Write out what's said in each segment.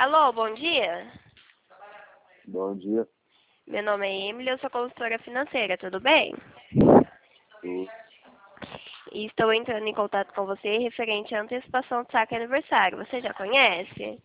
Alô, bom dia. Bom dia. Meu nome é Emily, eu sou consultora financeira, tudo bem? Tudo. E estou entrando em contato com você referente à antecipação do saque aniversário. Você já conhece?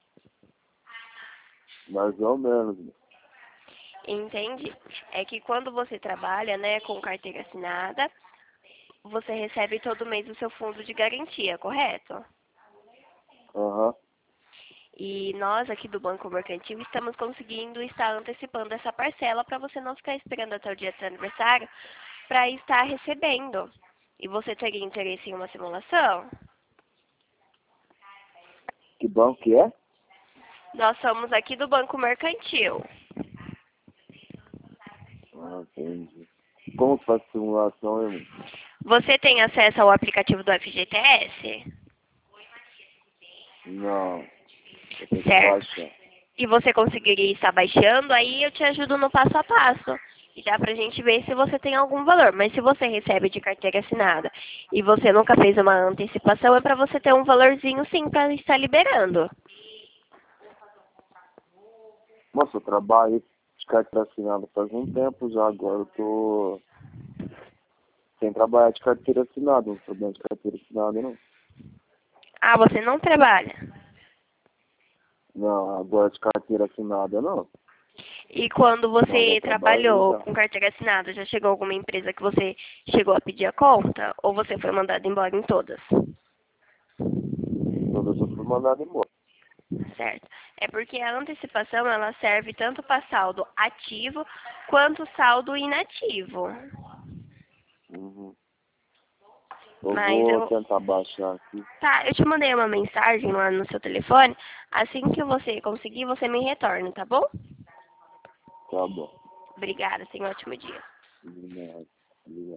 Mais ou menos. Entende? É que quando você trabalha, né, com carteira assinada, você recebe todo mês o seu fundo de garantia, correto? Aham. E nós aqui do Banco Mercantil estamos conseguindo estar antecipando essa parcela para você não ficar esperando até o dia do seu aniversário para estar recebendo. E você teria interesse em uma simulação? Que banco que é? Nós somos aqui do Banco Mercantil. Ah, entendi. Como que faz simulação, irmão? Você tem acesso ao aplicativo do FGTS? Não. Eu tenho que Certo. baixar. E você conseguiria estar baixando, aí eu te ajudo no passo a passo. E dá pra gente ver se você tem algum valor. Mas se você recebe de carteira assinada e você nunca fez uma antecipação, é pra você ter um valorzinho sim pra estar liberando. Nossa, eu trabalho de carteira assinada faz um tempo já. Agora eu tô sem trabalhar de carteira assinada. Não tô dentro de carteira assinada, não. Ah, você não trabalha. Não, agora de carteira assinada, não. E quando Mas já você trabalhei trabalhou já. com carteira assinada, já chegou alguma empresa que você chegou a pedir a conta? Ou você foi mandado embora em todas? Todas eu fui mandado embora. Certo. É porque a antecipação ela serve tanto para saldo ativo quanto saldo inativo. Uhum. Eu Mas vou eu, tentar baixar aqui. tá, eu te mandei uma mensagem lá no seu telefone. Assim que você conseguir, você me retorna, tá bom? Tá bom. Obrigada, tenha um ótimo dia. Obrigado. Obrigado.